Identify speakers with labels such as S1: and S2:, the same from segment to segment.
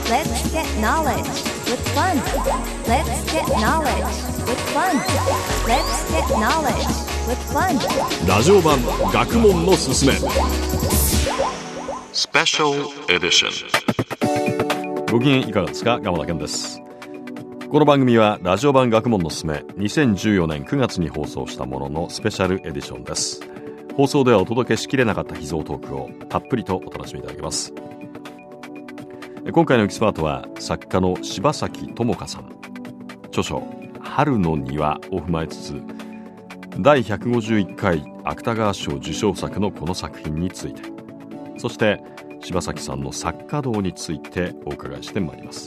S1: Let's get knowledge with fun. Let's get knowledge with fun. Let's get knowledge with fun.
S2: ラジオ版学問のすすめスペシャルエディション。ご機嫌いかがですか。鎌田健です。この番組はラジオ版学問のすすめ2014年9月に放送したもののスペシャルエディションです。放送ではお届けしきれなかった秘蔵トークをたっぷりとお楽しみいただけます。今回のエキスパートは作家の柴崎友香さん。著書春の庭を踏まえつつ第151回芥川賞受賞作のこの作品について、そして柴崎さんの作家道についてお伺いしてまいります。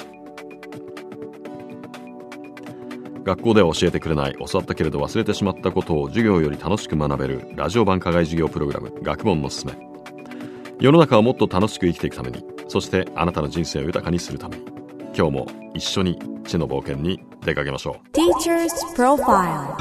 S2: 学校では教えてくれない、教わったけれど忘れてしまったことを授業より楽しく学べるラジオ版課外授業プログラム学問のすすめ。世の中をもっと楽しく生きていくために、そしてあなたの人生を豊かにするために、今日も一緒に知の冒険に出かけましょう。
S1: Teacher's Profile。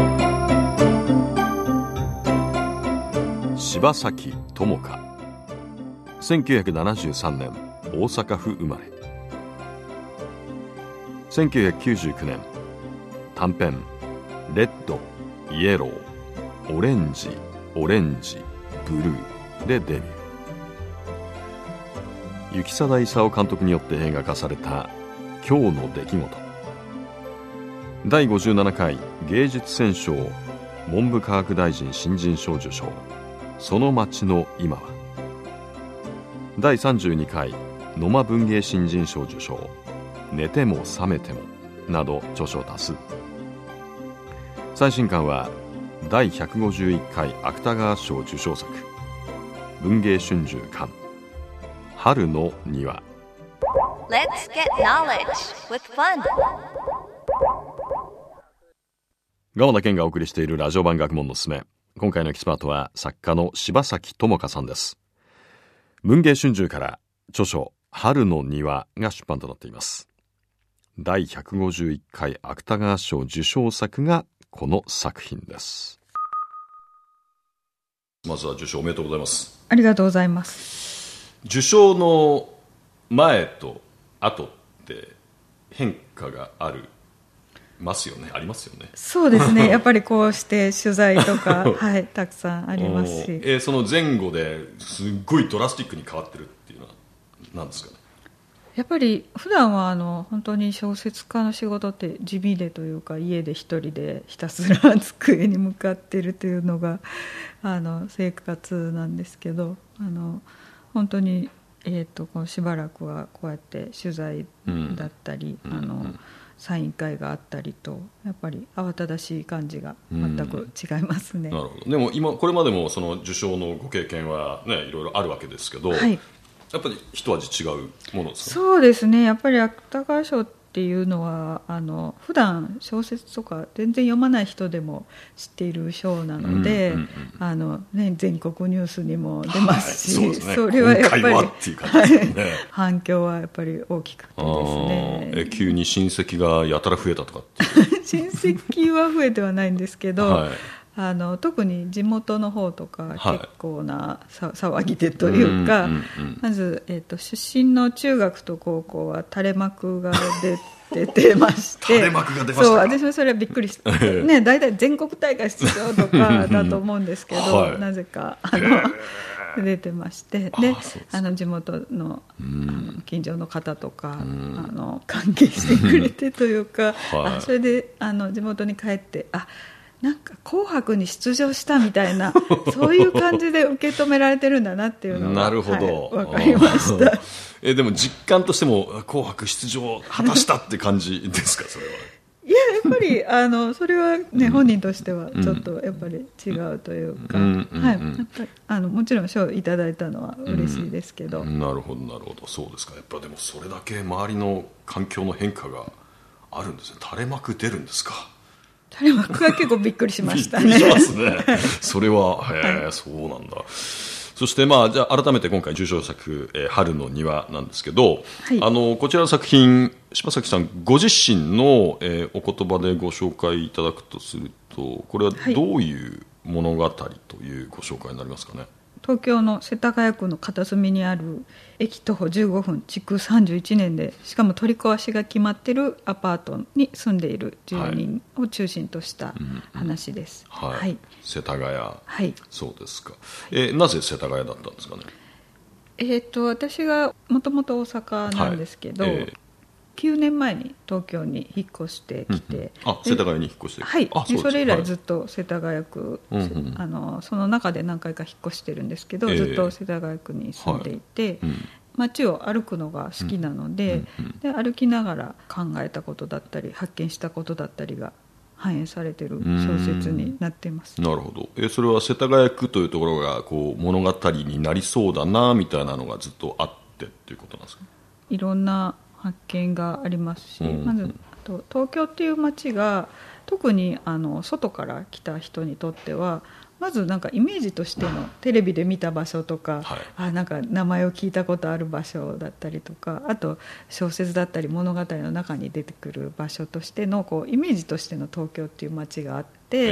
S2: 柴崎友香、1973年大阪府生まれ。1999年短編レッド、イエロー、オレンジ、オレンジ、ブルーでデビュー。行定勲監督によって映画化された今日の出来事。第57回芸術選奨文部科学大臣新人賞受賞、その街の今は。第32回野間文芸新人賞受賞、寝ても覚めてもなど著書多数。最新刊は第151回芥川賞受賞作、文芸春秋刊春の庭。
S1: Let's get knowledge with fun。
S2: 鎌田健がお送りしているラジオ版学問のすすめ。今回のエキスパートは作家の柴崎友香さんです。文芸春秋から著書春の庭が出版となっています。第151回芥川賞受賞作がこの作品です。まずは受賞おめでとうございます。
S3: ありがとうございます。
S2: 受賞の前と後って変化がありますよね。
S3: そうですね。やっぱりこうして取材とか、はい、たくさんありますし、
S2: その前後ですっごいドラスティックに変わってるっていうのは何ですかね。
S3: やっぱり普段は本当に小説家の仕事って地味でというか、家で一人でひたすら机に向かっているというのが生活なんですけど、本当に、このしばらくはこうやって取材だったり、サイン会があったりと、やっぱり慌ただしい感じが全く違いますね。
S2: なるほど。でもこれまでもその受賞のご経験はね、いろいろあるわけですけど、はい、やっぱり一味違うものですか。
S3: そうですね。やっぱり芥川賞っていうのは普段小説とか全然読まない人でも知っている賞なので、全国ニュースにも出ますし、はい、 そうですね、それはやっぱり
S2: っていう感じですね。
S3: 反響はやっぱり大きくてですね。
S2: 急に親戚がやたら増えたとかって
S3: 親戚は増えてはないんですけど、はい、特に地元の方とか結構な騒ぎでというか、まず、出身の中学と高校は垂れ幕が出てまして
S2: 垂れ幕が出ましたか。
S3: そう、私もそれはびっくりして、ね、大体全国大会出場とかだと思うんですけど、はい、なぜか出てまして、で地元の、近所の方とか関係してくれてというか、はい、それで地元に帰ってなんか紅白に出場したみたいなそういう感じで受け止められてるんだなっていうのが
S2: なるほど、
S3: はい、分かりました
S2: でも実感としても紅白出場果たしたって感じですか。それは。
S3: いや、やっぱりそれはね、本人としてはちょっとやっぱり違うというか、はい、やっぱりもちろん賞いただいたのは嬉しいですけど、
S2: なるほどなるほど。そうですか。やっぱでもそれだけ周りの環境の変化があるんですね。垂れ幕出るんですか。
S3: 垂れ幕は結構びっくりしましたね。
S2: びっくりしますね。それは、はい、そうなんだ。そしてじゃあ改めて今回受賞作、春の庭なんですけど、はい、こちらの作品、柴崎さんご自身の、お言葉でご紹介いただくとすると、これはどういう物語というご紹介になりますかね。
S3: 東京の世田谷区の片隅にある駅徒歩15分築31年でしかも取り壊しが決まっているアパートに住んでいる住人を中心とした話です。
S2: はい
S3: はい、
S2: 世田谷、
S3: はい、
S2: そうですか。なぜ世田谷だったんですかね。
S3: 私がもともと大阪なんですけど、9年前に東京に引っ越してきて、
S2: 世田谷に引っ越してきて、
S3: はい、
S2: で
S3: それ以来ずっと世田谷区、その中で何回か引っ越してるんですけど、ずっと世田谷区に住んでいて、街を歩くのが好きなので、で歩きながら考えたことだったり発見したことだったりが反映されている小説になっています。
S2: なるほど。それは世田谷区というところがこう物語になりそうだなみたいなのがずっとあってっていうことなんですか。
S3: いろんな発見がありますし、まず東京っていう街が特に外から来た人にとってはまずなんかイメージとしてのテレビで見た場所とか、なんか名前を聞いたことある場所だったりとか、あと小説だったり物語の中に出てくる場所としてのこうイメージとしての東京っていう街があって、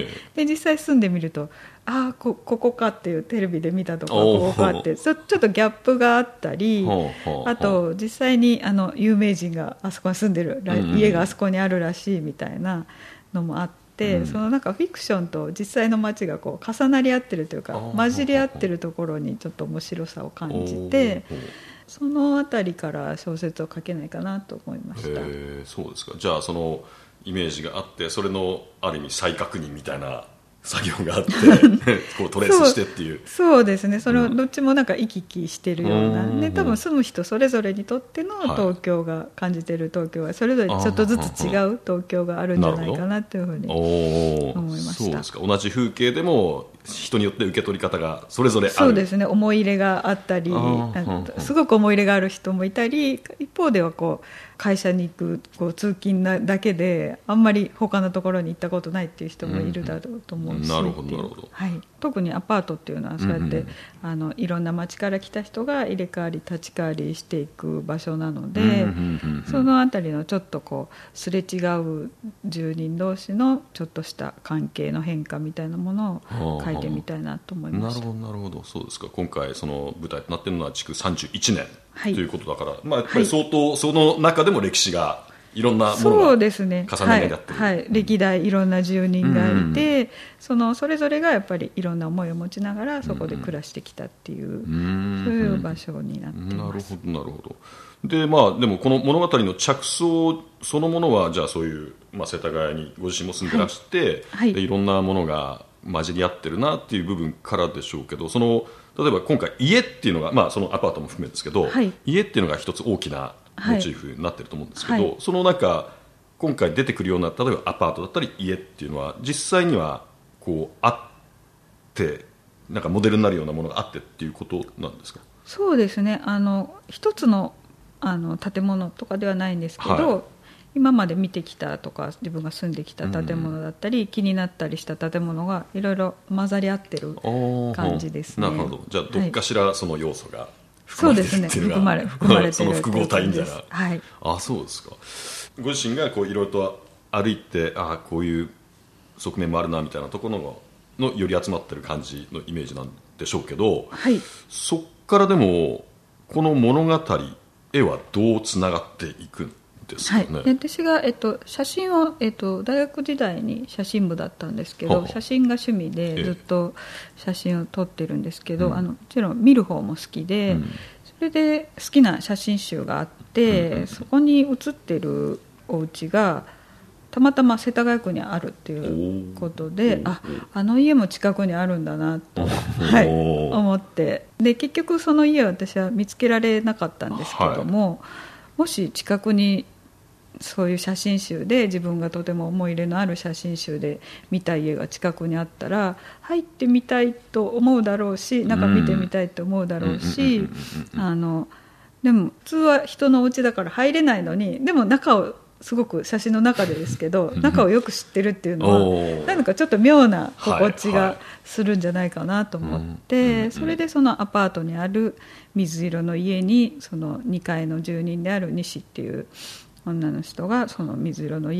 S3: で実際住んでみるとここかっていうテレビで見たところここかってちょっとギャップがあったり、あと実際に有名人があそこに住んでる、家があそこにあるらしいみたいなのもあって、そのなんかフィクションと実際の街がこう重なり合ってるというか混じり合ってるところにちょっと面白さを感じて、そのあたりから小説を書けないかなと思いました。
S2: そうですか。じゃあそのイメージがあってそれのある意味再確認みたいな作業があってこうトレースしてっていう。
S3: そうですね。それどっちもなんか行き来してるような、で多分住む人それぞれにとっての東京が感じてる東京はそれぞれちょっとずつ違う東京があるんじゃないかなというふうに思いました。
S2: そうですか。同じ風景でも人によって受け取り方がそれぞれある。
S3: そうですね。思い入れがあったり、すごく思い入れがある人もいたり、一方ではこう会社に行く通勤だけであんまり他のところに行ったことないっていう人もいるだろうと思うし、
S2: なるほどなるほど。
S3: はい、特にアパートっていうのはそうやって、いろんな街から来た人が入れ替わり立ち替わりしていく場所なので、そのあたりのちょっとこうすれ違う住人同士のちょっとした関係の変化みたいなものを書いてみたいなと思いました。
S2: なるほどなるほど。そうですか。今回その舞台となっているのは築31年ということだから、やっぱり相当その中でも歴史がいろんなものが重ね合ってる、
S3: 歴代いろんな住人がいて、それぞれがやっぱりいろんな思いを持ちながらそこで暮らしてきたっていう、そういう場所になっています。
S2: なるほど。ででもこの物語の着想そのものはじゃあそういう、世田谷にご自身も住んでらして、でいろんなものが混じり合ってるなっていう部分からでしょうけど、例えば今回家っていうのが、そのアパートも含めですけど、家っていうのが一つ大きなモチーフになってると思うんですけど、その中今回出てくるような例えばアパートだったり家っていうのは実際にはこうあってなんかモデルになるようなものがあってっていうことなんですか。
S3: そうですね。一つの建物とかではないんですけど、今まで見てきたとか自分が住んできた建物だったり、気になったりした建物がいろいろ混ざり合ってる感じですね。
S2: なるほど。じゃあどっかしらその要素が
S3: そうですね、含まれてる
S2: その複合体みたいな。
S3: はい、
S2: そうですか。ご自身がこういろいろと歩いてこういう側面もあるなみたいなところのより集まってる感じのイメージなんでしょうけど、そっからでもこの物語絵はどうつながっていくんですかね。
S3: 私が、写真を、大学時代に写真部だったんですけど、写真が趣味でずっと写真を撮ってるんですけど、もちろん見る方も好きで、それで好きな写真集があって、そこに写ってるお家がたまたま世田谷区にあるっていうことで、あの家も近くにあるんだなと、思って、で結局その家は私は見つけられなかったんですけども、もし近くにそういう写真集で自分がとても思い入れのある写真集で見た家が近くにあったら入ってみたいと思うだろうし、なんか見てみたいと思うだろうし、でも普通は人のお家だから入れないのに、でも中をすごく写真の中でですけど中をよく知ってるっていうのはなんかちょっと妙な心地がするんじゃないかなと思って、それでそのアパートにある水色の家にその2階の住人である西っていう女の人がその水色の家に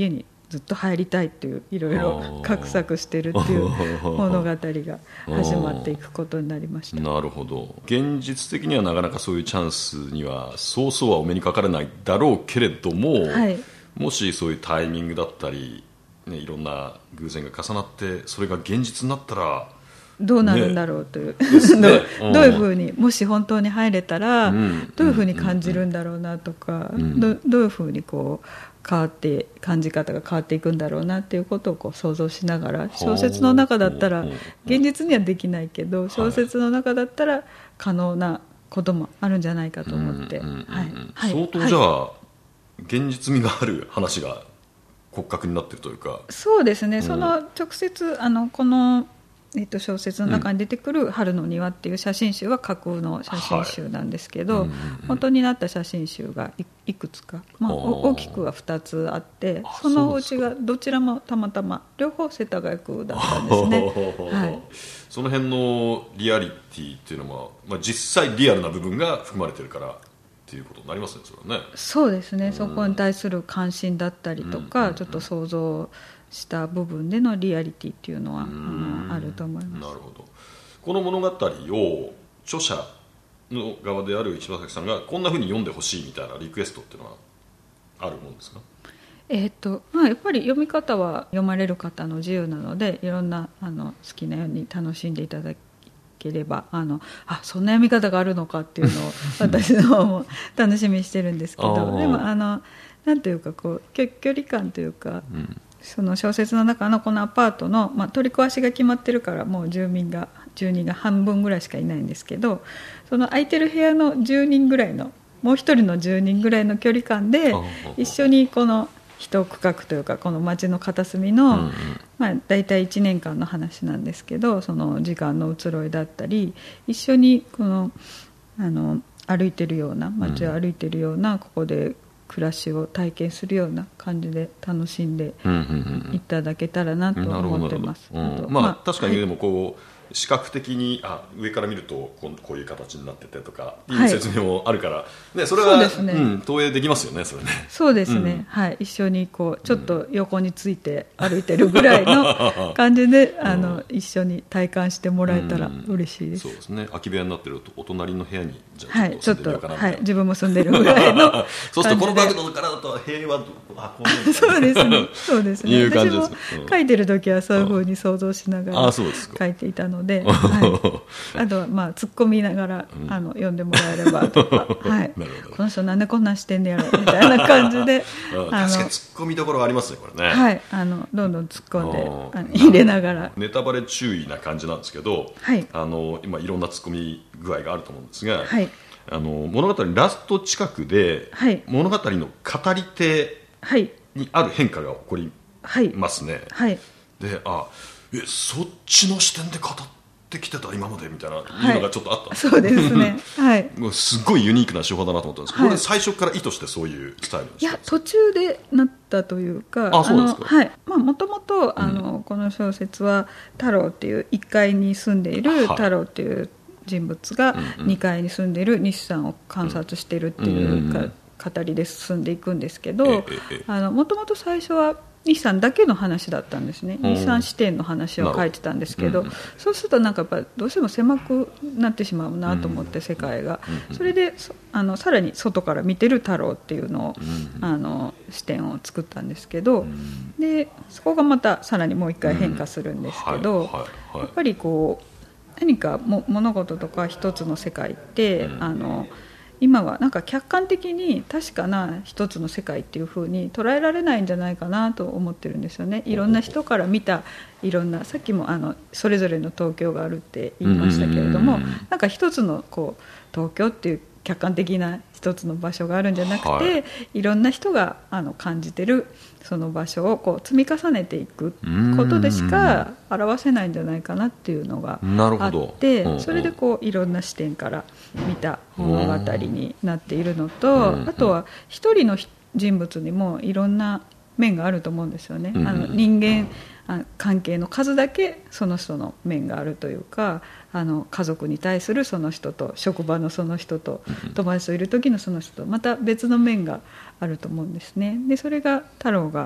S3: ずっと入りたいっていういろいろ画策してるっていう物語が始まっていくことになりました。
S2: なるほど。現実的にはなかなかそういうチャンスにはそうそうはお目にかかれないだろうけれども、はい、もしそういうタイミングだったり、ね、いろんな偶然が重なってそれが現実になったら
S3: どうなるんだろうという、ねどういうふうにもし本当に入れたら、どういうふうに感じるんだろうなとか、どういうふうにこう感じ方が変わっていくんだろうなっていうことをこう想像しながら、小説の中だったら現実にはできないけど小説の中だったら可能なこともあるんじゃないかと思って、
S2: 相当じゃあ、現実味がある話が骨格になっているというか。
S3: そうですね、その直接この小説の中に出てくる春の庭っていう写真集は架空の写真集なんですけど、本当になった写真集が いくつか、大きくは2つあって、そのうちがどちらもたまたま両方世田谷区だったんですね。
S2: その辺のリアリティっていうのは、実際リアルな部分が含まれてるからっていうことになりますね、それはね。
S3: そうですね、そこに対する関心だったりとか、ちょっと想像した部分でのリアリティっていうのはあると思います。
S2: なるほど。この物語を著者の側である石橋さんがこんな風に読んでほしいみたいなリクエストっていうのはあるもんですか？
S3: やっぱり読み方は読まれる方の自由なので、いろんな好きなように楽しんでいただければ、そんな読み方があるのかっていうのを私の方も楽しみにしてるんですけどでもなんというかこう距離感というか、その小説の中のこのアパートの、取り壊しが決まってるからもう住人が半分ぐらいしかいないんですけど、その空いてる部屋の10人ぐらいのもう一人の10人ぐらいの距離感で一緒にこの一区画というかこの街の片隅の、だいたい1年間の話なんですけど、その時間の移ろいだったり一緒にこの歩いてるような街を歩いてるような、ここで暮らしを体験するような感じで楽しんでいただけたらなと思ってます。
S2: 確かにでもこう視覚的に上から見るとこういう形になっててとかいう説明もあるから、それは投影できますよね、それね。
S3: そうですね、一緒にこうちょっと横について歩いてるぐらいの感じで一緒に体感してもらえたら嬉しいです。
S2: そうですね、空き部屋になってるとお隣の部屋にじ
S3: ゃあちょっと住んでみようかなみたいな、自分も住んでるぐらいの
S2: そうするとこの角度からだと平和
S3: そうですね、そうですね。私も書いてる時はそういう風に想像しながら書いていたので、あとは突っ込みながら読んでもらえればとか、この人なんでこんなんしてんねやろみたいな感じで
S2: 確かに突っ込みどころありますね、これね。
S3: どんどん突っ込んで入れながら。
S2: ネタバレ注意な感じなんですけど、今いろんな突っ込み具合があると思うんですが、物語ラスト近くで、物語の語り手にある変化が起こりますね。でそっちの視点で語ってきてた今までみたいないうのがちょっとあったんです。
S3: そうですね、
S2: すごいユニークな手法だなと思ったんですけど、これ最初から意図してそういうスタイルですか？
S3: いや、途中でなったというか、もともとこの小説は太郎っていう1階に住んでいる太郎っていう人物が2階に住んでいる西さんを観察しているっていう語りで進んでいくんですけど、もともと最初は西さんだけの話だったんですね。西さん視点の話を書いてたんですけど、そうするとなんかやっぱどうしても狭くなってしまうなと思って、世界が。それでさらに外から見てる太郎っていうのを視点を作ったんですけど、でそこがまたさらにもう一回変化するんですけど、やっぱりこう何か物事とか一つの世界って今はなんか客観的に確かな一つの世界っていう風に捉えられないんじゃないかなと思ってるんですよね。いろんな人から見たいろんな、さっきもそれぞれの東京があるって言いましたけれども、なんか一つのこう東京っていう客観的な一つの場所があるんじゃなくて、いろんな人が感じてるその場所をこう積み重ねていくことでしか表せないんじゃないかなっていうのがあって、それでこういろんな視点から見た物語になっているのと、あとは一人の人物にもいろんな面があると思うんですよね。人間関係の数だけその人の面があるというか、家族に対するその人と、職場のその人と、友達といる時のその人とまた別の面があると思うんですね。でそれが太郎が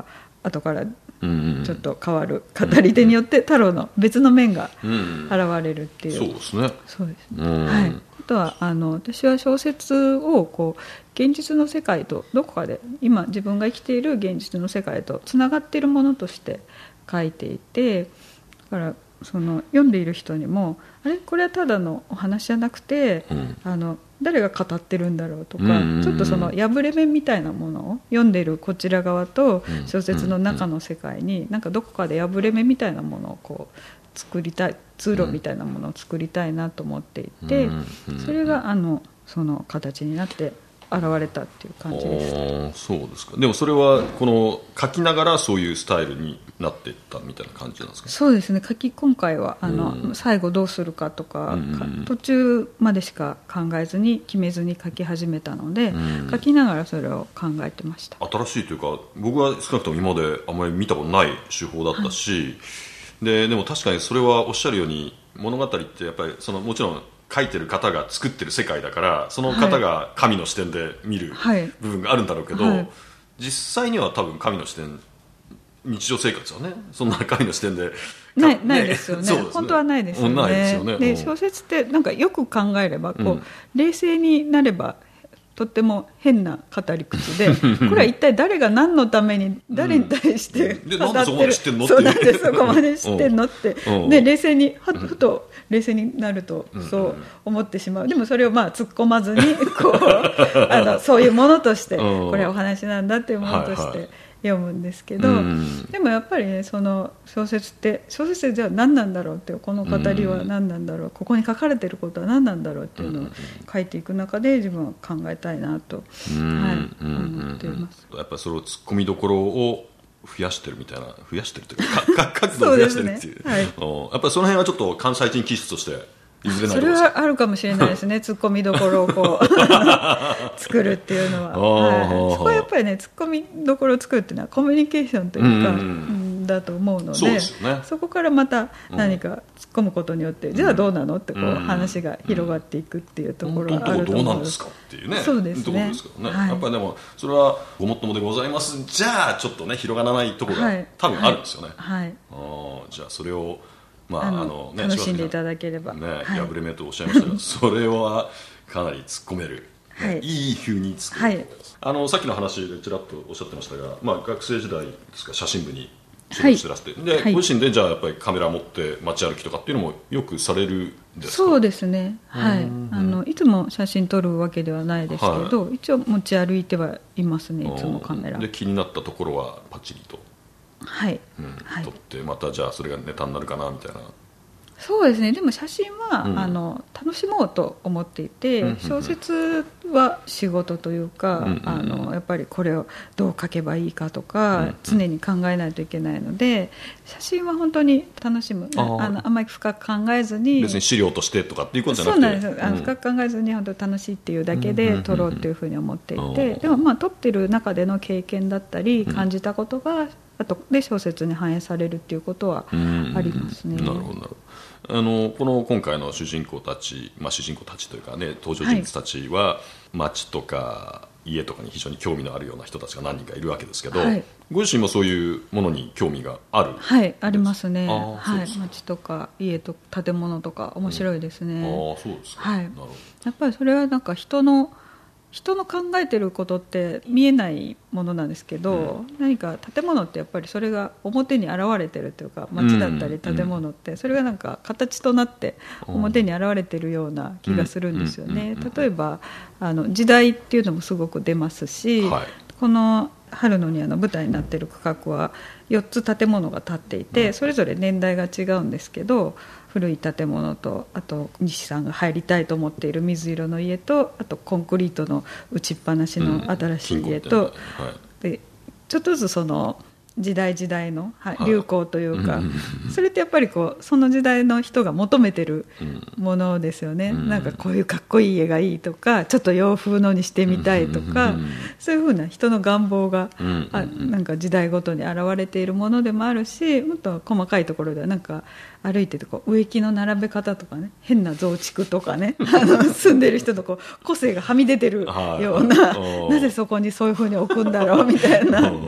S3: 後からちょっと変わる語り手によって太郎の別の面が現れるっていう、
S2: そうですね。
S3: そうですね、はい、あとは私は小説をこう現実の世界とどこかで今自分が生きている現実の世界とつながっているものとして書いていて、だからその読んでいる人にもあれこれはただのお話じゃなくて、誰が語ってるんだろうとか、ちょっとその破れ目みたいなものを読んでいるこちら側と小説の中の世界になんかどこかで破れ目みたいなものをこう作りたい、通路みたいなものを作りたいなと思っていて、それがその形になって現れたっていう感じです。
S2: そうですか。でもそれはこの書きながらそういうスタイルになっていったみたいな感じなんですか？
S3: そうですね。今回は最後どうするかとか、途中までしか考えずに決めずに書き始めたので、書きながらそれを考えてました。
S2: 新しいというか僕は少なくとも今まであまり見たことない手法だったし、でも確かにそれはおっしゃるように物語ってやっぱりもちろん書いてる方が作ってる世界だからその方が神の視点で見る部分があるんだろうけど、実際には多分神の視点、日常生活はねそんな神の視点で
S3: ないですよね。本当はないですよね。
S2: ないですよね。
S3: で小説ってなんかよく考えればこう、冷静になればとっても変な語り口でこれは一体誰が何のために誰に対して語ってる、そうなんです、そこまで知ってんのってで冷静にふと冷静になるとそう思ってしまう。でもそれを突っ込まずにこうそういうものとしてこれはお話なんだっていうものとして読むんですけど、でもやっぱりねその小説ってじゃあ何なんだろうって、この語りは何なんだろう、ここに書かれていることは何なんだろうっていうのを書いていく中で自分は考えたいなと、思っています。
S2: やっぱりそれをツッコミどころを増やしてるみたいな、増やしてるというか角度を増やしてるっていう、やっぱりその辺はちょっと関西人気質として譲れない。
S3: それはあるかもしれないですねツッコミどころをこう作るっていうのは、そこはやっぱりねツッコミどころを作るっていうのはコミュニケーションというか、だと思うの で、 そこからまた何か突っ込むことによって、じゃあどうなのってこう話が広がっていくっていうところがあると思う。
S2: どうなんですかっていうね。
S3: そうですね。
S2: ところですからね、やっぱりでもそれはごもっともでございますじゃあちょっとね広がらないところが多分あるんですよね。じゃあそれを
S3: 楽しんでいただければ、
S2: 破れ目とおっしゃいましたがそれはかなり突っ込める、いい風に突っ込めると思います。さっきの話でちらっとおっしゃってましたが、学生時代ですか写真部に所属してらして、でご自身でじゃあやっぱりカメラ持って街歩きとかっていうのもよくされるんですか？
S3: そうですね、いつも写真撮るわけではないですけど、一応持ち歩いてはいますね、いつもカメラ
S2: で。気になったところはパチリと撮ってまたじゃあそれがネタになるかなみたいな。
S3: そうですね。でも写真は、楽しもうと思っていて、小説は仕事というか、やっぱりこれをどう書けばいいかとか、常に考えないといけないので、写真は本当に楽しむ、あまり深く考えずに、
S2: 別に資料としてとかっていうことじゃなくて、
S3: そうなんです。深く考えずに本当に楽しいっていうだけで撮ろうっていうふうに思っていて、でも撮ってる中での経験だったり感じたことが後で小説に反映されるっていうことはありますね。
S2: なるほどなるほど。この今回の主人公たち、主人公たちというかね、登場人物たちは、街とか家とかに非常に興味のあるような人たちが何人かいるわけですけど、ご自身もそういうものに興味がある？
S3: ありますね。街とか家と建物とか面白いですね。
S2: そうですか。なるほど。
S3: やっぱりそれはなんか人の考えてることって見えないものなんですけど、何か建物ってやっぱりそれが表に現れてるというか、街だったり建物ってそれがなんか形となって表に現れてるような気がするんですよね。例えば時代っていうのもすごく出ますし、この春の庭の舞台になっている区画は4つ建物が建っていて、それぞれ年代が違うんですけど、古い建物と、あと西さんが入りたいと思っている水色の家と、あとコンクリートの打ちっぱなしの新しい家と、でちょっとずつその時代の流行というか、それってやっぱりこうその時代の人が求めてるものですよね。なんかこういうかっこいい家がいいとか、ちょっと洋風のにしてみたいとか、そういうふうな人の願望がなんか時代ごとに現れているものでもあるし、もっと細かいところではなんか歩いててこう植木の並べ方とかね、変な増築とかね住んでる人のこう個性がはみ出てるような、なぜそこにそういうふうに置くんだろうみたいな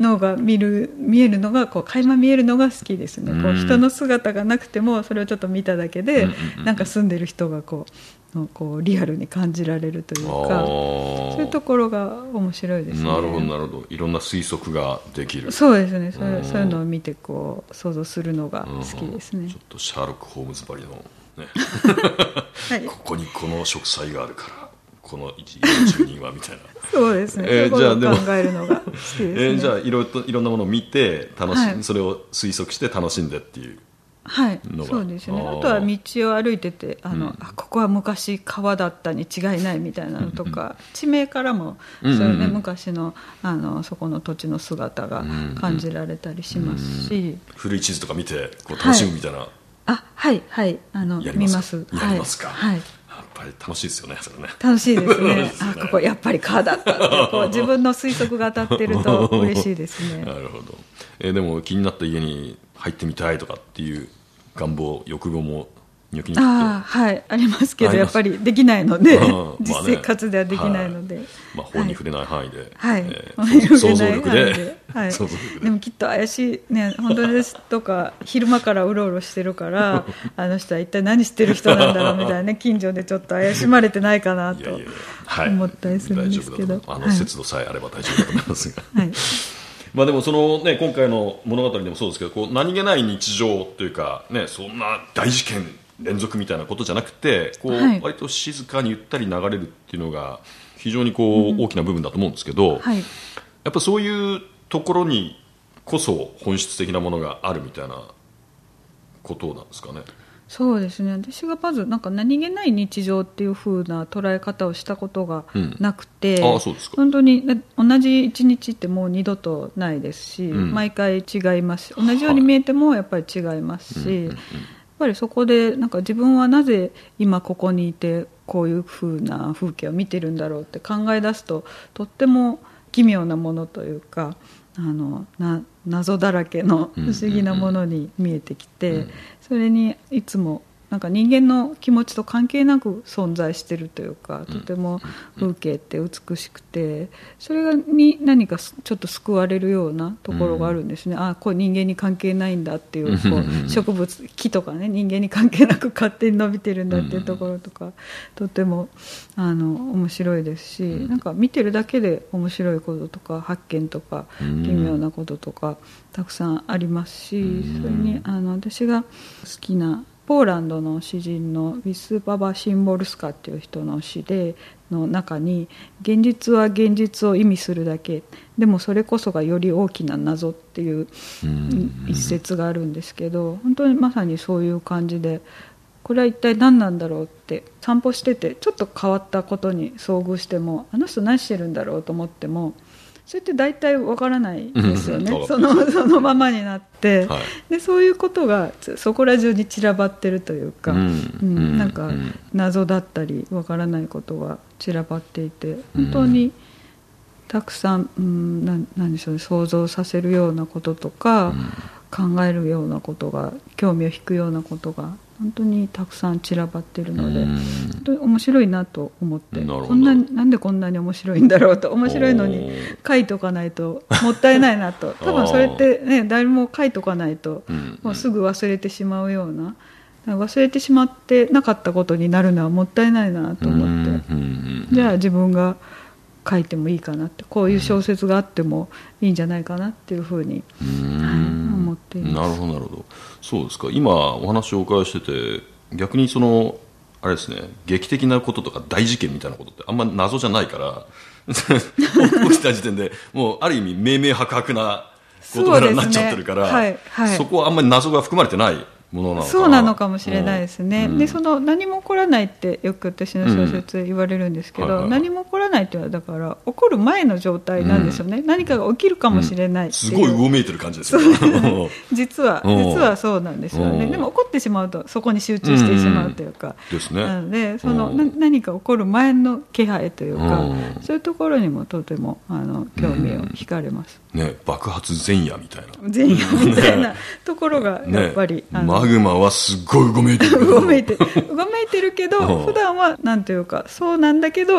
S3: のが見えるのが垣間見えるのが好きですね。こう人の姿がなくてもそれをちょっと見ただけで、なんか住んでる人がこうリアルに感じられるというか、そういうところが面白いですね。
S2: なるほどなるほど。いろんな推測ができる。そう
S3: ですね。そういうのを見てこう想像するのが好きですね。
S2: ちょっとシャーロック・ホームズばりのね、はい、ここにこの植栽があるからこの住人はみたいな
S3: そうですね、そういうことを考えるのが好きですね。
S2: じゃあいろんなものを見てそれを推測して楽しんでっていうのが、
S3: そうですね。あとは道を歩いててここは昔川だったに違いないみたいなのとか、地名からもそういうね、昔のそこの土地の姿が感じられたりしますし、
S2: 古い地図とか見てこう楽しむみたいな、
S3: 見ます。
S2: やりますか。やっぱり楽しいですよね、それね。
S3: 楽しいですね。ここやっぱり川だったってこう自分の推測が当たってると嬉しいですね。
S2: なるほど。でも気になった家に入ってみたいとかっていう願望、欲望もニョキニョキって
S3: ありますけど、やっぱりできないので、実生活ではできないので、
S2: 法に触れない範囲で、
S3: 想像力で、でもきっと怪しいね、本当ですとか昼間からうろうろしてるからあの人は一体何してる人なんだろうみたいなね、近所でちょっと怪しまれてないかなと思ったりするんですけど、
S2: 節度さえあれば大丈夫だと思いますが、でもそのね、今回の物語でもそうですけど、こう何気ない日常というかね、そんな大事件連続みたいなことじゃなくて、こう、割と静かにゆったり流れるっていうのが非常にこう、大きな部分だと思うんですけど、やっぱそういうところにこそ本質的なものがあるみたいなことなんですかね。
S3: そうですね。私がまずなんか何気ない日常っていう風な捉え方をしたことがなくて、
S2: そうですか。
S3: 本当に同じ一日ってもう二度とないですし、毎回違いますし、同じように見えてもやっぱり違いますし、やっぱりそこでなんか自分はなぜ今ここにいてこういう風な風景を見てるんだろうって考え出すと、とっても奇妙なものというか、謎だらけの不思議なものに見えてきて、それにいつもなんか人間の気持ちと関係なく存在してるというか、とても風景って美しくて、それに何かちょっと救われるようなところがあるんですね。これ人間に関係ないんだっていう、植物、木とかね、人間に関係なく勝手に伸びてるんだっていうところとか、とても面白いですし、なんか見てるだけで面白いこととか発見とか奇妙なこととかたくさんありますし、それに私が好きなポーランドの詩人のウィスババ・シンボルスカっていう人の詩の中に、現実は現実を意味するだけでもそれこそがより大きな謎っていう一節があるんですけど、本当にまさにそういう感じで、これは一体何なんだろうって散歩しててちょっと変わったことに遭遇しても、あの人何してるんだろうと思ってもそれって大体わからないですよね。そのままになって、でそういうことがそこら中に散らばってるというか、なんか謎だったりわからないことが散らばっていて、本当にたくさん、なんでしょうね、想像させるようなこととか、考えるようなことが、興味を引くようなことが本当にたくさん散らばっているので、本当に面白いなと思って、なんでこんなに面白いんだろうと、面白いのに書いとかないともったいないなと、多分それってね、誰も書いとかないともうすぐ忘れてしまうような、忘れてしまってなかったことになるのはもったいないなと思って、じゃあ自分が書いてもいいかなって、こういう小説があってもいいんじゃないかなっていうふうに思っています。
S2: なるほどなるほど。そうですか。今お話をお伺いしてて、逆にそのあれですね、劇的なこととか大事件みたいなことってあんま謎じゃないから起きた時点でもうある意味明々白々な事柄になっちゃってるから、そこはあんまり謎が含まれてないものなのかな。
S3: そうなのかもしれないですね。でその何も起こらないってよく私の小説言われるんですけど、何も起こらないっていうのはだから起こる前の状態なんですよね。何かが起きるかもしれないっていう、
S2: すごいうごめいてる感じですよね。
S3: 実はそうなんですよね。でも起こってしまうとそこに集中してしまうというか、
S2: ですね。
S3: なのでその何か起こる前の気配というか、そういうところにもとても興味を惹かれます。
S2: ね、爆発前夜みたいな
S3: 前夜みたいなところがやっぱり、
S2: マグマはすごいうごめいてるけど
S3: うごめいてるけど普段はなんというかそうなんだけど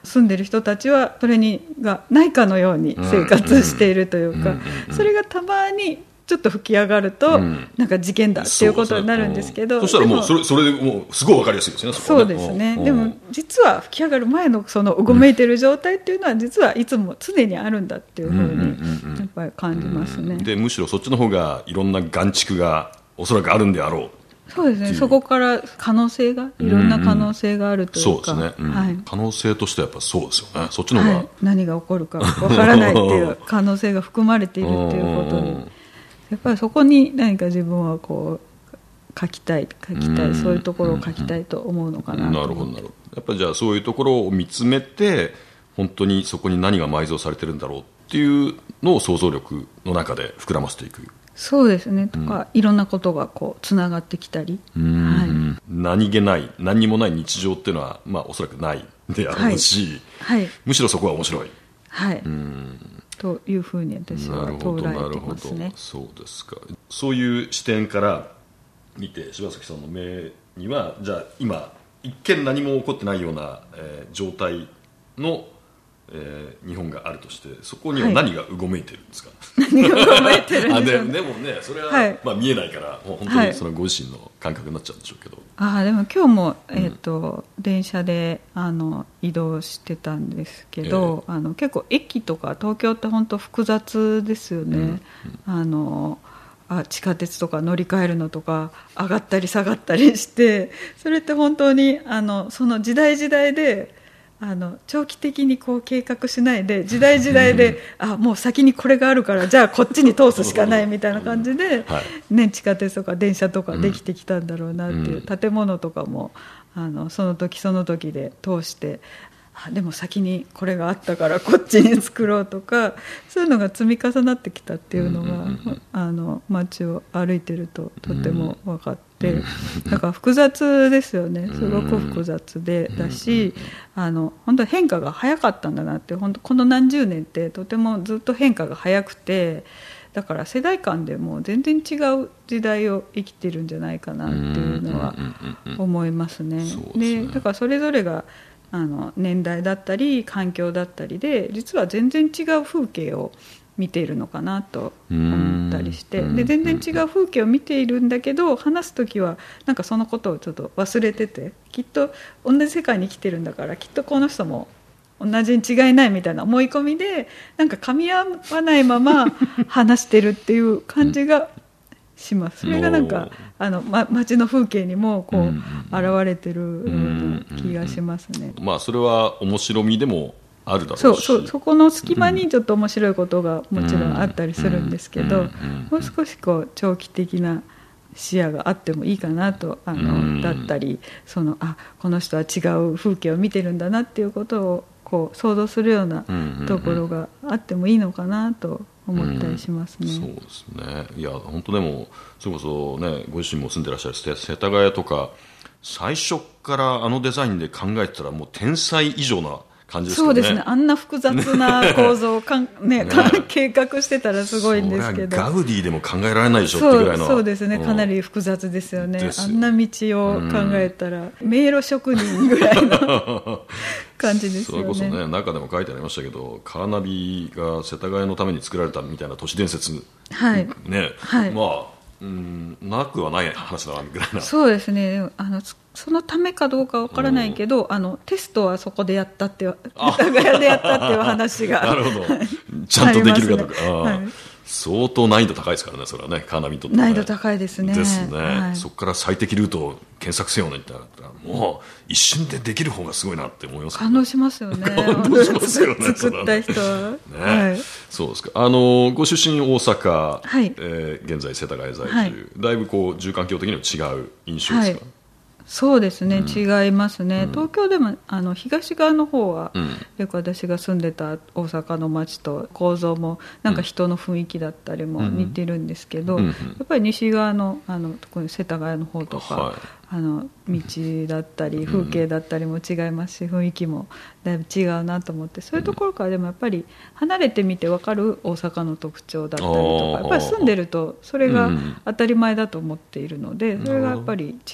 S3: 住んでる人たちはそれがないかのように生活しているというか、それがたまにちょっと吹き上がると、なんか事件だっていうことになるんですけど、
S2: そしたらもうそれでもうすごい分かりやすいですね。
S3: そうですね。でも実は吹き上がる前のそのうごめいてる状態っていうのは実はいつも常にあるんだっていうふうにやっぱり感じますね。
S2: でむしろそっちの方がいろんな眼蓄がおそらくあるんであろう。
S3: そうですね。そこから可能性がいろんな可能性があるというか、
S2: そうですね、
S3: はい、
S2: 可能性としてはやっぱそうですよね。そっちの方が、
S3: はい、何が起こるかわからないっていう可能性が含まれているっていうことにやっぱりそこに何か自分はこう書きたいそういうところを書きたいと思うのかなと思って。なるほどなるほど。やっぱりじゃあそういうところを見つめて本当にそこに何が埋蔵されてるんだろうっていうのを想像力の中で膨らませていく。そうですね。とか、いろんなことがこうつながってきたり、はい、何気ない何にもない日常っていうのは、おそらくないであろうし、はいはい、むしろそこは面白い、はい、というふうに私は捉えてますね。そうですか。そういう視点から見て柴崎さんの目にはじゃあ今一見何も起こってないような、状態の、日本があるとしてそこには何がうごめいてるんですか？何がうごめいてるんですか？でもねそれは、はい、見えないからもう本当にそのご自身の感覚になっちゃうんでしょうけど、でも今日も、電車で移動してたんですけど、結構駅とか東京って本当複雑ですよね、地下鉄とか乗り換えるのとか上がったり下がったりしてそれって本当にその時代時代で長期的にこう計画しないで時代時代でもう先にこれがあるからじゃあこっちに通すしかないみたいな感じで、ね、地下鉄とか電車とかできてきたんだろうなっていう、建物とかもその時その時で通してでも先にこれがあったからこっちに作ろうとかそういうのが積み重なってきたっていうのが街を歩いてるととても分かってだから複雑ですよね。すごく複雑だし本当変化が早かったんだなって本当この何十年ってとてもずっと変化が早くてだから世代間でも全然違う時代を生きてるんじゃないかなっていうのは思いますね。でだからそれぞれが年代だったり環境だったりで実は全然違う風景を見ているのかなと思ったりしてで全然違う風景を見ているんだけど話すときはなんかそのことをちょっと忘れててきっと同じ世界に生きてるんだからきっとこの人も同じに違いないみたいな思い込みでなんか噛み合わないまま話してるっていう感じがします。それがなんか街の風景にもこう現れてるような気がしますね。それは面白みでもあるだろうしそこの隙間にちょっと面白いことがもちろんあったりするんですけどもう少しこう長期的な視野があってもいいかなとだったりこの人は違う風景を見てるんだなっていうことをこう想像するようなところがあってもいいのかなと思ったりしますね。そうですね。いや本当でもそれこそねご自身も住んでらっしゃる世田谷とか最初からデザインで考えてたらもう天才以上な感じですよね。そうですね。あんな複雑な構造を計画してたらすごいんですけどガウディでも考えられないでしょってぐらいのそうですね。かなり複雑ですよね。あんな道を考えたら迷路職人ぐらいの感じですよね。それこそね中でも書いてありましたけどカーナビが世田谷のために作られたみたいな都市伝説、はいねはい、なくはない話だなぐらいな。そうですね。そのためかどうかわからないけどテストはそこでやったって世田谷でやったっていう話がなるほどちゃんとできるかとか、相当難易度高いですからねそれはねカーナビにとって、ね、難易度高いですね。ですね、はい、そこから最適ルートを検索せよねって言ったらもう一瞬でできる方がすごいなって思います、ね、感動しますよね感動しますよね作った人は、ねはい、そうですか。ご出身大阪、はい現在世田谷在住、はい、だいぶこう住環境的には違う印象ですか？はいそうですね、違いますね、東京でも東側の方は、よく私が住んでた大阪の街と構造もなんか人の雰囲気だったりも似てるんですけど、やっぱり西側の特に世田谷の方とか、道だったり風景だったりも違いますし、雰囲気もだいぶ違うなと思って、そういうところからでもやっぱり離れてみて分かる大阪の特徴だったりとか、やっぱり住んでるとそれが当たり前だと思っているので、それがやっぱり違う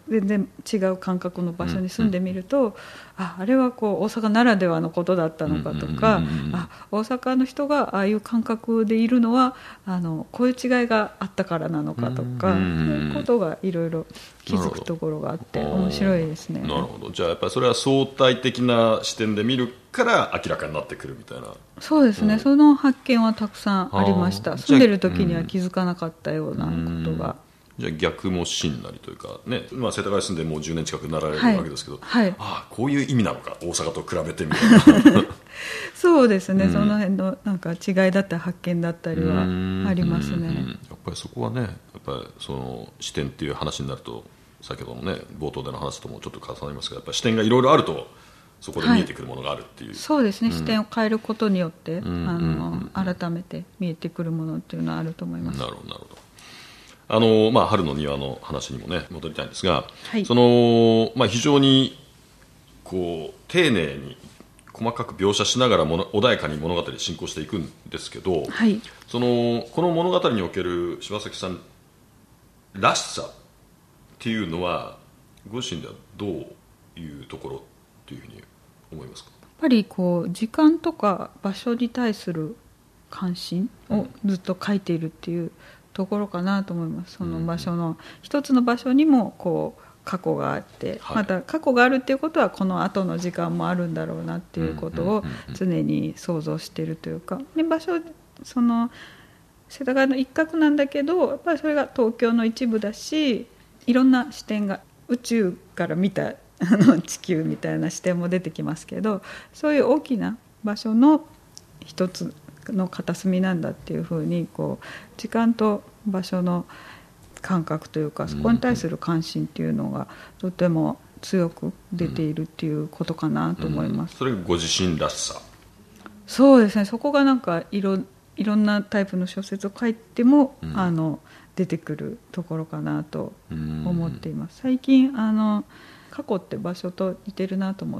S3: 全然違う感覚の場所に住んでみると、あれはこう大阪ならではのことだったのかとか、大阪の人がああいう感覚でいるのはこういう違いがあったからなのかとか、そういうことがいろいろ気づくところがあって面白いですね。
S2: なるほど。じゃあやっぱりそれは相対的な視点で見るから明らかになってくるみたいな。
S3: そうですね、その発見はたくさんありました。住んでる時には気づかなかったようなことが。
S2: じゃあ逆も真なりというかね、世田谷住んでもう10年近くなられるわけですけど、こういう意味なのか大阪と比べてみたいな
S3: そうですね、その辺のなんか違いだったり発見だったりはありますね。
S2: やっぱりそこはね、やっぱりその視点っていう話になると、先ほどのね冒頭での話ともちょっと重なりますが、やっぱり視点がいろいろあるとそこで見えてくるものがあるっていう、
S3: そうですね、視点を変えることによって改めて見えてくるものっていうのはあると思います。
S2: なるほどなるほど。春の庭の話にもね戻りたいんですが、その非常にこう丁寧に細かく描写しながら穏やかに物語進行していくんですけど、この物語における柴崎さんらしさっていうのはご自身ではどういうところというふうに思いますか？
S3: やっぱりこう時間とか場所に対する関心をずっと書いているっていうところかなと思います。その場所の一つの場所にもこう過去があって、また過去があるっていうことはこの後の時間もあるんだろうなっていうことを常に想像しているというか、で場所、その世田谷の一角なんだけど、やっぱりそれが東京の一部だし、いろんな視点が宇宙から見た地球みたいな視点も出てきますけど、そういう大きな場所の一つの片隅なんだっていうふうに、こう時間と場所の感覚というか、そこに対する関心っていうのがとても強く出ているっていうことかなと思います。
S2: それがご自身らしさ。
S3: そうですね、そこがなんかいろんなタイプの小説を書いても、出てくるところかなと思っています。最近過去って場所と似てるなと思って、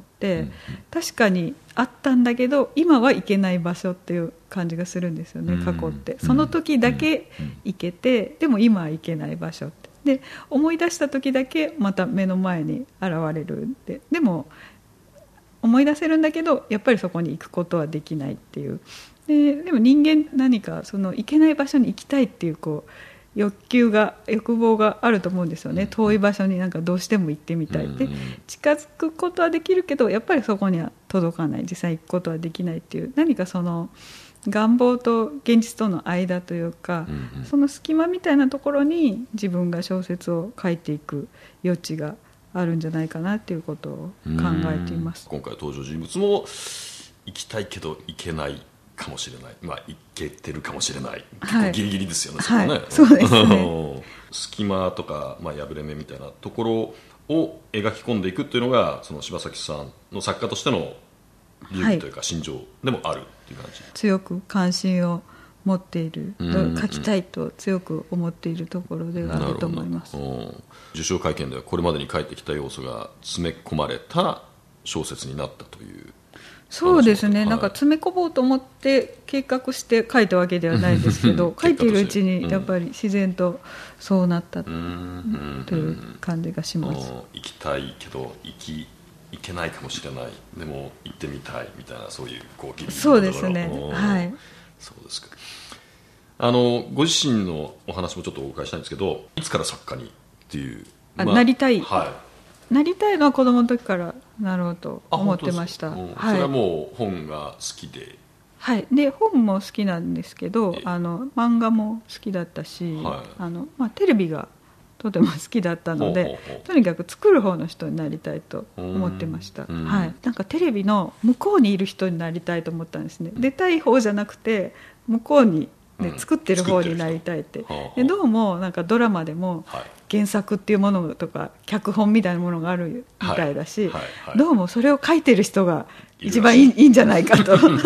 S3: 確かにあったんだけど今は行けない場所っていう感じがするんですよね。過去ってその時だけ行けて、でも今は行けない場所って、で思い出した時だけまた目の前に現れるんで、でも思い出せるんだけどやっぱりそこに行くことはできないっていう。でも人間何かその行けない場所に行きたいっていうこう欲望があると思うんですよね。遠い場所になんかどうしても行ってみたいで、近づくことはできるけどやっぱりそこには届かない、実際行くことはできないっていう、何かその願望と現実との間というか、その隙間みたいなところに自分が小説を書いていく余地があるんじゃないかなっていうことを考えています。
S2: 今回登場人物も行きたいけど行けないかもしれない、行けてるかもしれない、結構ギリギリですよね、そこね。
S3: そうですね
S2: 隙間とか、破れ目みたいなところを描き込んでいくっていうのが、その柴崎さんの作家としての流儀というか心情でもあるっていう感じ、
S3: 強く関心を持っている、書きたいと強く思っているところではあると思います。
S2: 受賞会見ではこれまでに書いてきた要素が詰め込まれた小説になったという。
S3: そうですね、なんか詰め込もうと思って計画して書いたわけではないですけど書いているうちにやっぱり自然とそうなったという感じがします。
S2: 行きたいけど行けないかもしれない、でも行ってみたいみたいな、そういうこうギリギリのところ。
S3: そうですね、
S2: そうですか。ご自身のお話もちょっとお伺いしたいんですけど、いつから作家にっていう、
S3: なりたい、なりたいのは子供の時からなろうと思ってました。
S2: それはもう本が好きで、
S3: で本も好きなんですけど、漫画も好きだったし、テレビがとても好きだったので、とにかく作る方の人になりたいと思ってました。なんかテレビの向こうにいる人になりたいと思ったんですね。出たい方じゃなくて向こうに作ってる方になりたいって。でどうもなんかドラマでも原作っていうものとか脚本みたいなものがあるみたいだし、どうもそれを書いてる人が一番いいんじゃないかとそう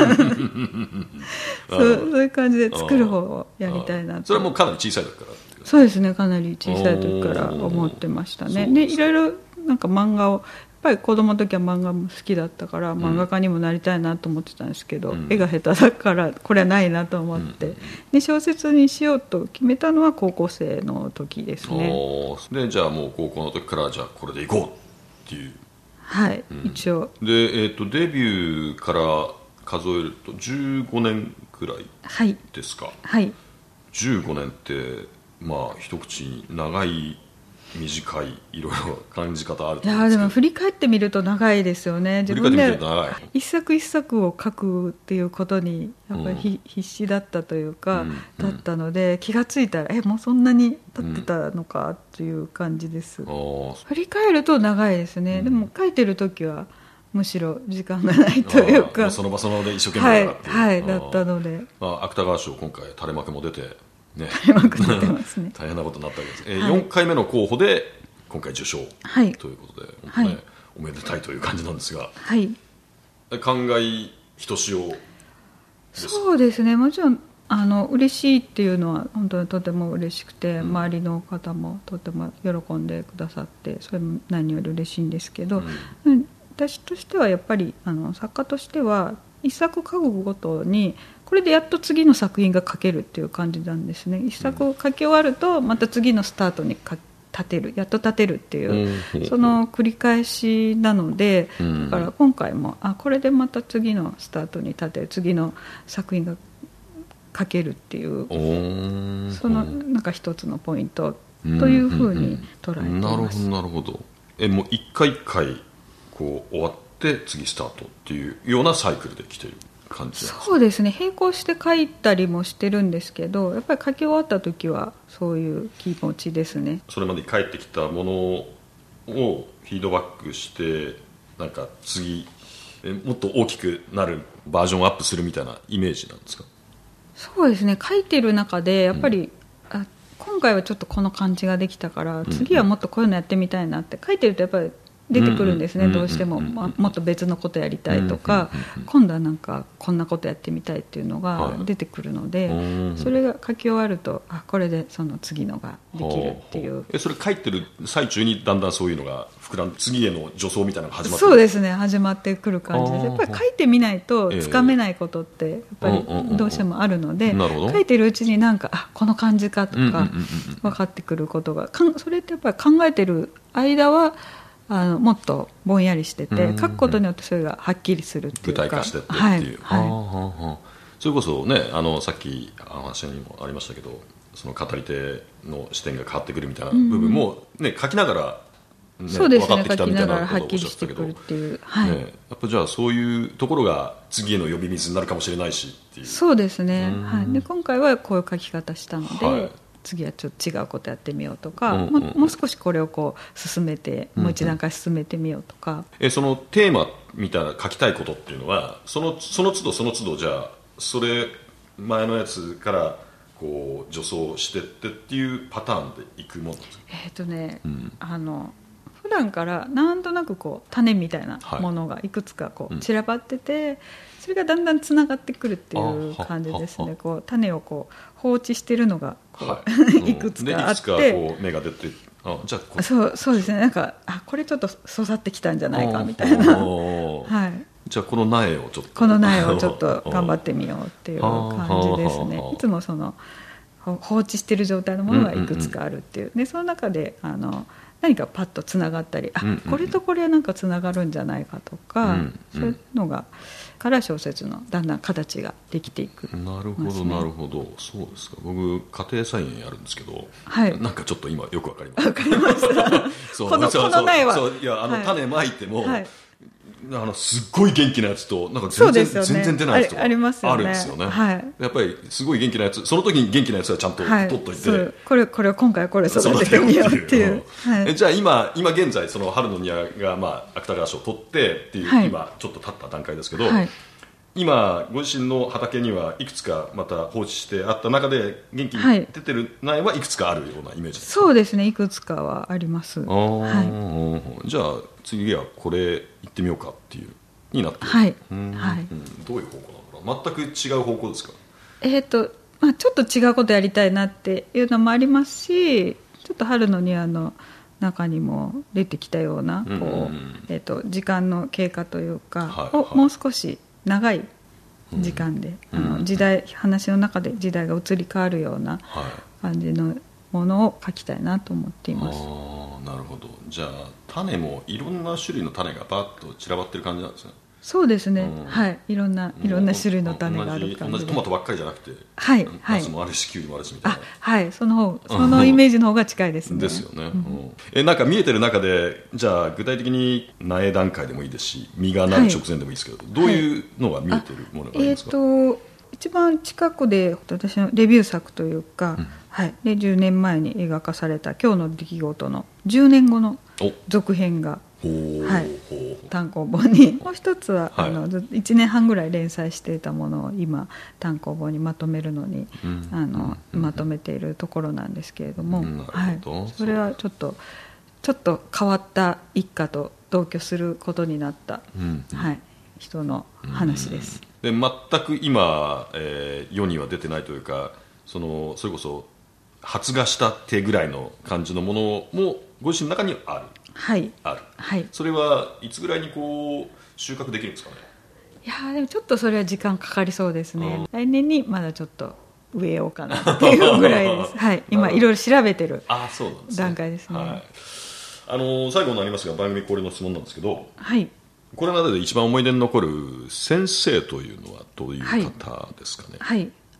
S3: いう感じで作る方をやりたいなと。
S2: それはもうかなり小さい時から。
S3: そうですね、かなり小さい時から思ってましたね。でいろいろなんか漫画をやっぱり子供の時は漫画も好きだったから漫画家にもなりたいなと思ってたんですけど、絵が下手だからこれはないなと思って、で小説にしようと決めたのは高校生の時ですね。
S2: でじゃあもう高校の時からじゃあこれでいこうっていう。
S3: はい、一応
S2: で、デビューから数えると15年くらいですか。
S3: はい、
S2: 15年ってまあ一口に長い短いいろいろ感じ方あると思うんですけど、
S3: いやでも振り返ってみると長いですよね。自分で一作一作を書くっていうことにやっぱり必死だったというか、だったので気がついたらもうそんなに経ってたのかっていう感じです。振り返ると長いですね。でも書いてる時はむしろ時間がないというか、
S2: その場その場で一生懸命やって
S3: はいだったので、
S2: 芥川賞今回垂れ幕も出てね、
S3: 垂れ幕出てますね
S2: 大変なことになったわけです、4回目の候補で今回受賞、ということで本当ね、おめでたいという感じなんですが、感慨ひとしおです。
S3: そうですね、もちろん嬉しいっていうのは本当にとても嬉しくて、周りの方もとても喜んでくださって、それも何より嬉しいんですけど、私としてはやっぱり作家としては一作書くごとにこれでやっと次の作品が書けるっていう感じなんですね。一作を書き終わるとまた次のスタートにやっと立てるっていう、その繰り返しなので、だから今回もこれでまた次のスタートに立てる、次の作品が書けるっていう、そのなんか一つのポイントというふうに捉えています。
S2: なるほど。もう一回一回こう終わって次スタートっていうようなサイクルで来てる感じなんですか？
S3: そうですね、並行して書いたりもしてるんですけど、やっぱり書き終わった時はそういう気持ちですね。
S2: それまでに返ってきたものをフィードバックして、なんか次もっと大きくなるバージョンアップするみたいなイメージなんですか？
S3: そうですね、書いてる中でやっぱり、今回はちょっとこの感じができたから、次はもっとこういうのやってみたいなって書いてるとやっぱり出てくるんですね。どうしてももっと別のことやりたいとか、今度はなんかこんなことやってみたいっていうのが出てくるので、それが書き終わるとこれでその次のができるっていう。
S2: それ書いてる最中にだんだんそういうのが膨らんで次への助走みたいなのが始まって
S3: そうですね、始まってくる感じです。やっぱり書いてみないとつかめないことってやっぱりどうしてもあるので、書いてるうちになんかこの感じかとか分かってくることが、それってやっぱり考えてる間はもっとぼんやりしてて、書くことによってそれがはっきりするっていうか、
S2: 具体化してってっていう、それこそね、さっき話にもありましたけど、その語り手の視点が変わってくるみたいな部分も、書きながら、
S3: そうですね、
S2: 分かってきたみたいな
S3: はっきりしてくるっていう、
S2: やっぱじゃあそういうところが次への呼び水になるかもしれないしっていう。
S3: そうですね、で今回はこういう書き方したので、次はちょっと違うことやってみようとか、もう少しこれをこう進めて、もう一段階進めてみようとか、
S2: そのテーマみたいな書きたいことっていうのはその都度その都度、じゃあそれ前のやつからこう助走してってっていうパターンでいくものですか？
S3: 普段からなんとなくこう種みたいなものがいくつかこう散らばってて、それがだんだんつながってくるっていう感じですね。こう種をこう放置してるのがこう、いくつかあって、
S2: こう芽が出て、じゃあ
S3: そうですね、なんかこれちょっと育ってきたんじゃないかみたいな、
S2: じゃあこの苗をちょ
S3: っと頑張ってみようっていう感じですね。いつもその放置してる状態のものがいくつかあるっていう、でその中で何かパッとつながったり、これとこれはなんかつながるんじゃないかとか、そういうのがから小説のだんだん形ができていく、
S2: なるほどなるほど。そうですか。僕家庭菜園やるんですけど、なんかちょっと今よくわかります。
S3: わかりましたこの苗は
S2: 種まいても、すっごい元気なやつとなんか全然出ないやつとかあるんですよね。やっぱりすごい元気なやつ、その時に元気なやつはちゃんと取っといて、
S3: これを今回これ育ててみようっていう。
S2: じゃあ今現在その春の庭が芥川賞を取ってっていう、今ちょっと経った段階ですけど、今ご自身の畑にはいくつかまた放置してあった中で元気に出てる苗はいくつかあるようなイメージですか？
S3: そうですね、いくつかはあります。
S2: じゃあ次はこれ行ってみようかっていうになっている。どういう方向なのかな？全く違う方向ですか？
S3: ちょっと違うことやりたいなっていうのもありますし、ちょっと春の庭の中にも出てきたようなこう、時間の経過というか、
S2: はいはい、
S3: をもう少し長い時間で、話の中で時代が移り変わるような感じのものを書きたいなと思っています。
S2: なるほど。じゃあ種もいろんな種類の種がバッと散らばってる感じなんですね。
S3: そうですね、はい、いろんな種類の種がある感じで、
S2: 同じトマトばっかりじゃなくて、
S3: はいはい、
S2: ナスもあるしキュウリもあるしみたいな、
S3: はい、そのイメージの方が近いですね。
S2: ですよね、なんか見えてる中で、じゃあ具体的に苗段階でもいいですし、実がなる直前でもいいですけど、どういうのが見えてるものがありますか？
S3: 一番近くで私のデビュー作というか、で10年前に映画化された今日の出来事の10年後の続編が、単行本に、もう一つは、1年半ぐらい連載していたものを今単行本にまとめるのに、まとめているところなんですけれども、それはちょっと変わった一家と同居することになった、人の話です。
S2: で全く今、世には出てないというか、それこそ発芽したてぐらいの感じのものもご自身の中にある。
S3: はい、
S2: それはいつぐらいにこう収穫できるんですかね？
S3: いやでもちょっとそれは時間かかりそうですね。来年にまだちょっと植えようかなっていうぐらいです。今いろいろ調べてる段階ですね。
S2: 最後になりますが、番組恒例の質問なんですけど、これまでで一番思い出に残る先生というのはどういう方ですかね？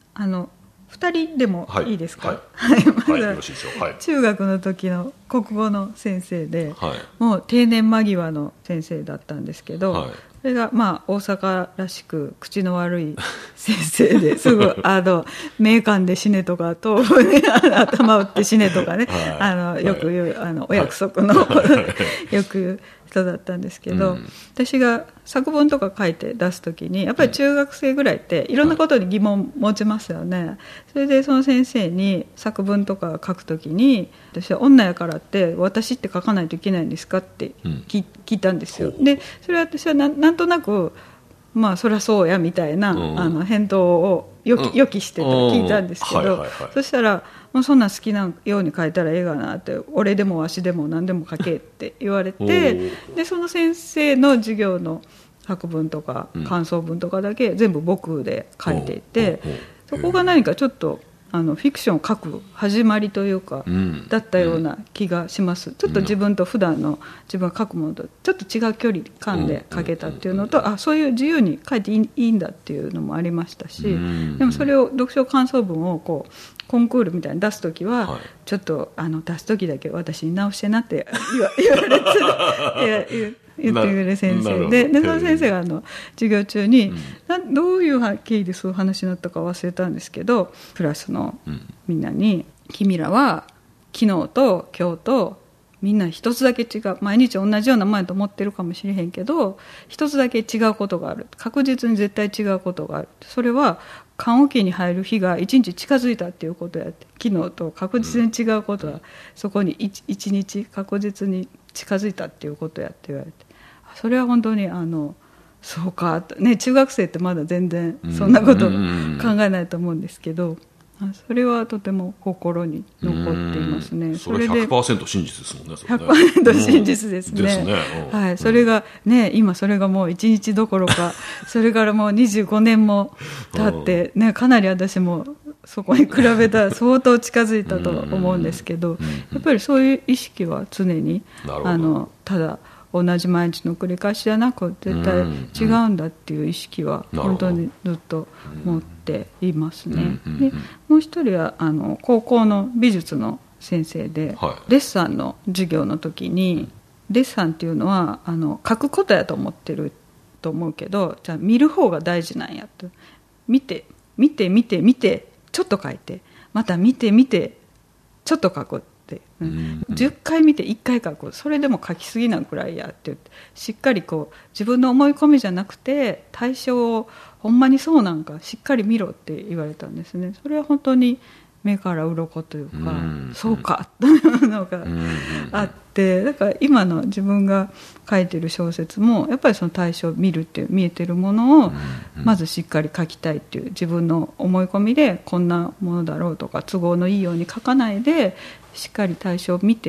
S3: 2人でもいいですか？
S2: よろしいでしょう。
S3: 中学の時の国語の先生で、もう定年間際の先生だったんですけど、それが大阪らしく口の悪い先生ですぐ名鑑で死ねとか豆腐に頭打って死ねとかね、よく言うお約束のよく言う人だったんですけど、私が作文とか書いて出すときにやっぱり中学生ぐらいっていろんなことに疑問持ちますよね。それでその先生に作文とか書くときに、私は女やからって私って書かないといけないんですかって聞いたんですよ。でそれは私はなんとなくそりゃそうやみたいな返答を予期して聞いたんですけど、そしたらもうそんな好きなように書いたらええがなって、俺でもわしでも何でも書けって言われて、でその先生の授業の作文とか感想文とかだけ全部僕で書いていて、そこが何かちょっとフィクションを書く始まりというか、だったような気がします。ちょっと自分と普段の自分が書くものとちょっと違う距離感で書けたっていうのと、そういう自由に書いていいんだっていうのもありましたし、でもそれを読書感想文をこうコンクールみたいに出すときは、ちょっと出すときだけ私に直してなって言われて言ってくれる先生で、その先生が授業中に、どういう経緯でそういう話になったか忘れたんですけど、クラスのみんなに、君らは昨日と今日とみんな一つだけ違う、毎日同じようなもんやと思ってるかもしれへんけど、一つだけ違うことがある、確実に絶対違うことがある、それは棺桶に入る日が一日近づいたっていうことやって、昨日と確実に違うことは、そこに一日確実に近づいたっていうことやって言われて、それは本当にそうかね、中学生ってまだ全然そんなこと考えないと思うんですけど、それはとても心に残っていますね。
S2: それ 100% 真実ですもんね。
S3: 100% 真実ですね。それがね、今それがもう1日どころかそれからもう25年も経ってね、かなり私もそこに比べたら相当近づいたと思うんですけど、やっぱりそういう意識は常にただ同じ毎日の繰り返しじゃなく絶対違うんだっていう意識は本当にずっと持っていますね。でもう一人は高校の美術の先生で、デッサンの授業の時に、デッサンっていうのは書くことやと思ってると思うけど、じゃあ見る方が大事なんやと、見てちょっと書いて、また見てちょっと書く、10回見て1回書く、それでも書きすぎなくらいやって言って、しっかりこう自分の思い込みじゃなくて対象をほんまにそうなんかしっかり見ろって言われたんですね。それは本当に目から鱗というか、そうかというのがあって、だから今の自分が書いてる小説もやっぱりその対象を見るっていう見えてるものをまずしっかり書きたいっていう自分の思い込みで、こんなものだろうとか都合のいいように書かないでしっかり対象を見て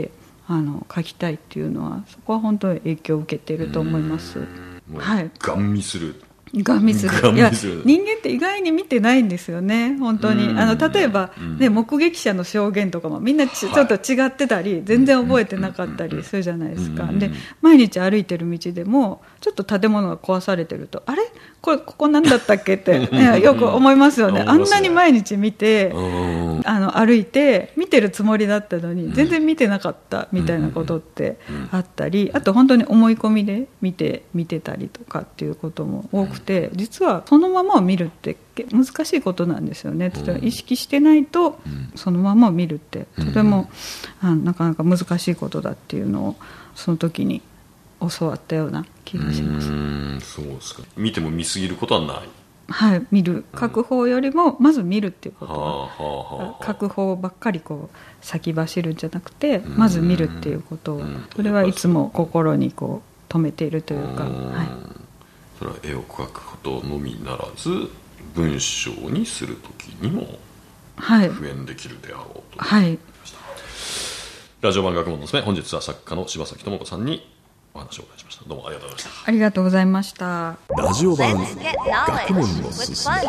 S3: 書きたいっていうのは、そこは本当に影響を受けていると思います。はい、
S2: ガン見する。
S3: ガン見する。いや、人間って意外に見てないんですよね、本当に。例えば、ね、目撃者の証言とかもみんなちょっと違ってたり、全然覚えてなかったりするじゃないですか。で、毎日歩いてる道でもちょっと建物が壊されてると、あれここ何だったっけって、ね、よく思いますよね。あんなに毎日見て歩いて見てるつもりだったのに全然見てなかったみたいなことってあったり、あと本当に思い込みで見てたりとかっていうことも多くて、実はそのままを見るって難しいことなんですよね。例えば意識してないとそのままを見るってとてもなかなか難しいことだっていうのをその時に教わったような気がします。
S2: そうですか。見ても見すぎることはない。
S3: はい、見る、書く方よりもまず見るっていうことは、書く方ばっかりこう先走るんじゃなくて、まず見るっていうことを、それはいつも心にこう留めているというか、はい、
S2: それは絵を描くことのみならず文章にするときにも復元できるであろうと、
S3: はい、
S2: ラジオ版学問のすめ、本日は作家の柴崎智子さんにお話をお伺いしました。どうもありがとうございました。
S3: ありがとうございました。
S2: ラジオ版学問のすすめ、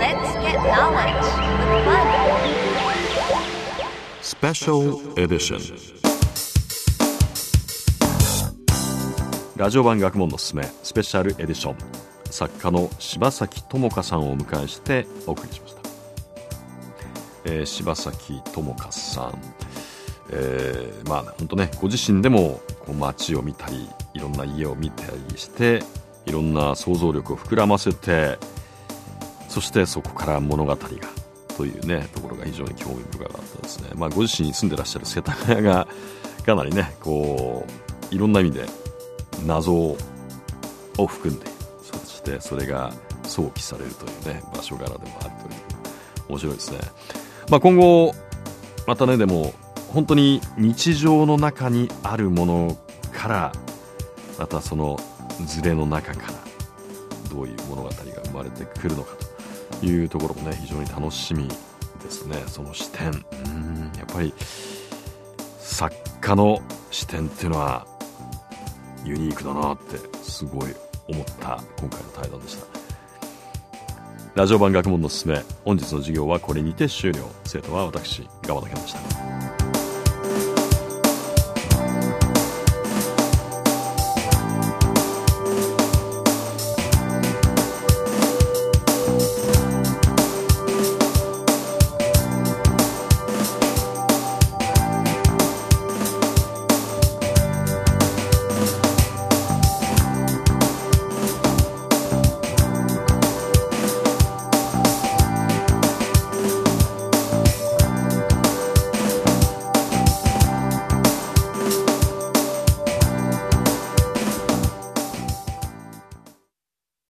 S2: スペシャルエディション。ラジオ版学問のすすめスペシャルエディション、作家の柴崎智子さんをお迎えしてお送りしました。柴崎智子さん、本当ね、ご自身でもこう街を見たりいろんな家を見たりしていろんな想像力を膨らませて、そしてそこから物語がというねところが非常に興味深かったですね。ご自身に住んでらっしゃる世田谷がかなりねこういろんな意味で謎を含んで、そしてそれが想起されるというね場所柄でもあるという面白いですね。今後またね、でも本当に日常の中にあるものからまたそのズレの中からどういう物語が生まれてくるのかというところもね非常に楽しみですね。その視点、やっぱり作家の視点っていうのはユニークだなってすごい思った今回の対談でした。ラジオ版学問のすすめ、本日の授業はこれにて終了。生徒は私、川田健でした。